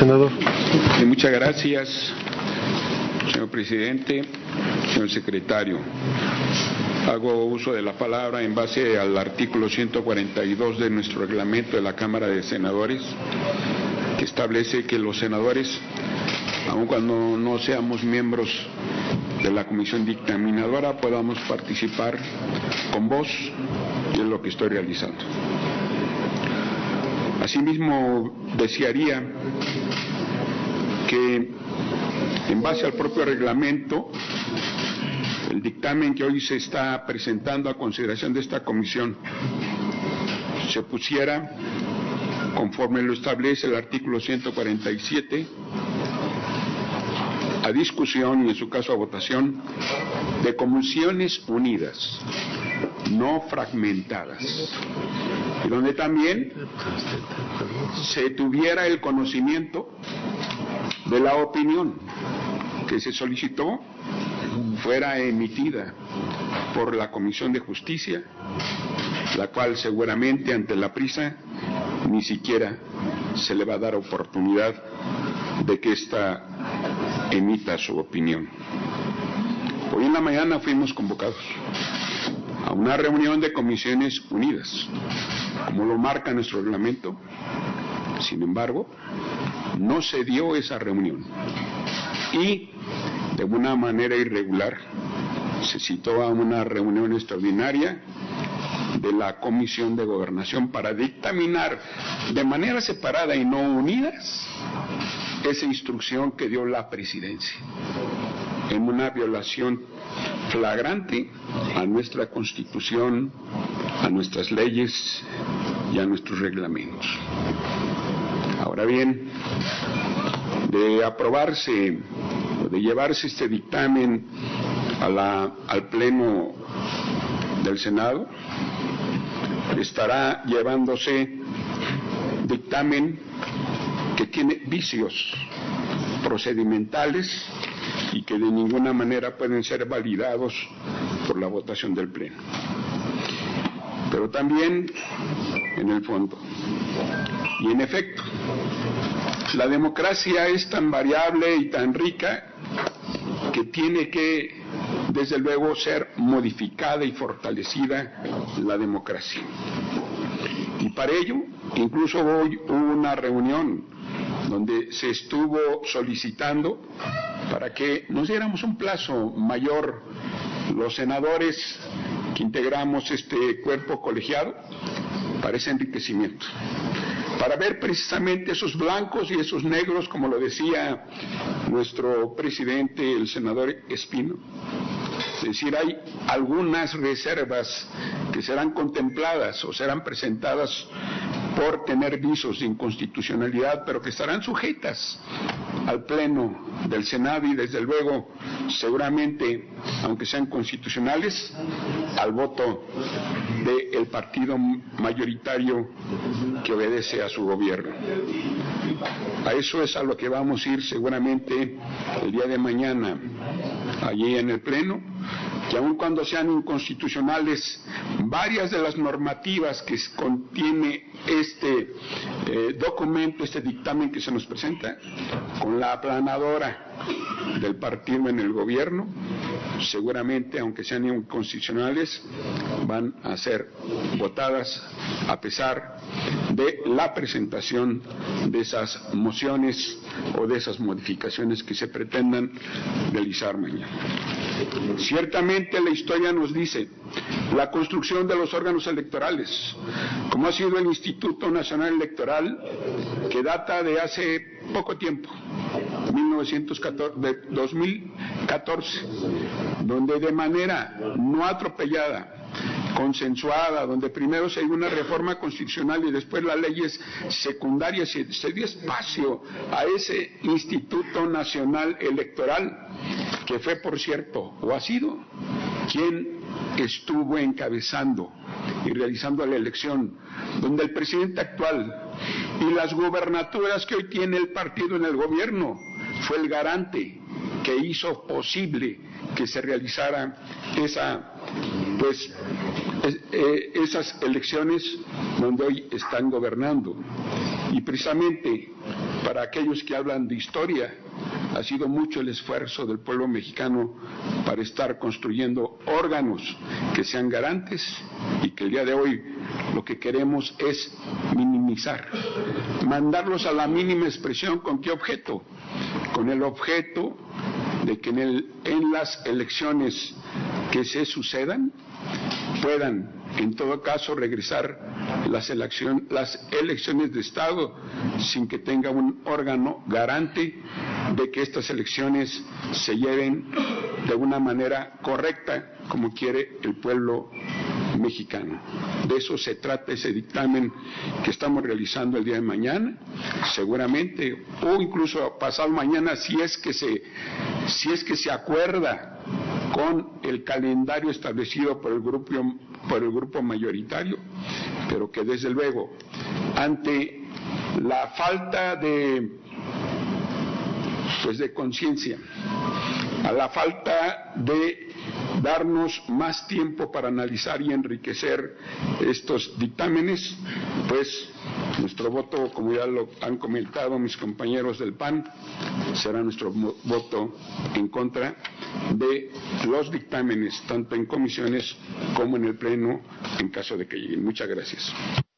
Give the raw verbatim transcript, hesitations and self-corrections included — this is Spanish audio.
senador. Sí, muchas gracias, señor presidente, señor secretario. Hago uso de la palabra en base al artículo ciento cuarenta y dos de nuestro reglamento de la Cámara de Senadores, que establece que los senadores, aun cuando no seamos miembros de la comisión dictaminadora, podamos participar con voz, y es lo que estoy realizando. Asimismo, desearía que, en base al propio reglamento, el dictamen que hoy se está presentando a consideración de esta comisión se pusiera, conforme lo establece el artículo ciento cuarenta y siete, a discusión y en su caso a votación de comisiones unidas, no fragmentadas, y donde también se tuviera el conocimiento de la opinión que se solicitó fuera emitida por la Comisión de Justicia, la cual seguramente ante la prisa ni siquiera se le va a dar oportunidad de que ésta emita su opinión. Hoy en la mañana fuimos convocados a una reunión de comisiones unidas, como lo marca nuestro reglamento. Sin embargo, no se dio esa reunión y de una manera irregular se citó a una reunión extraordinaria de la Comisión de Gobernación para dictaminar de manera separada y no unidas esa instrucción que dio la presidencia, en una violación flagrante a nuestra Constitución, a nuestras leyes y a nuestros reglamentos. Ahora bien, de aprobarse o de llevarse este dictamen a la, al Pleno del Senado, estará llevándose dictamen que tiene vicios procedimentales y que de ninguna manera pueden ser validados por la votación del Pleno. Pero también en el fondo. Y en efecto, la democracia es tan variable y tan rica que tiene que, desde luego, ser modificada y fortalecida la democracia. Y para ello, incluso hoy hubo una reunión donde se estuvo solicitando para que nos diéramos un plazo mayor los senadores que integramos este cuerpo colegiado para ese enriquecimiento, para ver precisamente esos blancos y esos negros, como lo decía nuestro presidente, el senador Espino. Es decir, hay algunas reservas que serán contempladas o serán presentadas por tener visos de inconstitucionalidad, pero que estarán sujetas al Pleno del Senado y, desde luego, seguramente, aunque sean constitucionales, al voto del partido mayoritario que obedece a su gobierno. A eso es a lo que vamos a ir seguramente el día de mañana allí en el Pleno, que aun cuando sean inconstitucionales varias de las normativas que contiene este eh, documento, este dictamen que se nos presenta, con la aplanadora del partido en el gobierno, seguramente, aunque sean inconstitucionales, van a ser votadas a pesar de la presentación de esas mociones o de esas modificaciones que se pretendan realizar mañana. Ciertamente la historia nos dice la construcción de los órganos electorales, como ha sido el Instituto Nacional Electoral, que data de hace poco tiempo, de dos mil catorce, donde de manera no atropellada, consensuada, donde primero se dio una reforma constitucional y después las leyes secundarias, se, se dio espacio a ese Instituto Nacional Electoral, que fue, por cierto, o ha sido quien estuvo encabezando y realizando la elección, donde el presidente actual y las gubernaturas que hoy tiene el partido en el gobierno fue el garante que hizo posible que se realizara esa, pues, es, eh, esas elecciones donde hoy están gobernando. Y precisamente para aquellos que hablan de historia, ha sido mucho el esfuerzo del pueblo mexicano para estar construyendo órganos que sean garantes y que el día de hoy lo que queremos es minimizar, mandarlos a la mínima expresión. ¿Con qué objeto? Con el objeto de que en, el, en las elecciones que se sucedan puedan en todo caso regresar las, elección, las elecciones de Estado sin que tenga un órgano garante de que estas elecciones se lleven de una manera correcta como quiere el pueblo mexicano. De eso se trata ese dictamen que estamos realizando el día de mañana, seguramente, o incluso pasado mañana, si es que se, si es que se acuerda con el calendario establecido por el grupo, por el grupo mayoritario, pero que desde luego, ante la falta de, pues de conciencia, a la falta de darnos más tiempo para analizar y enriquecer estos dictámenes, pues nuestro voto, como ya lo han comentado mis compañeros del P A N, será nuestro voto en contra de los dictámenes, tanto en comisiones como en el Pleno, en caso de que lleguen. Muchas gracias.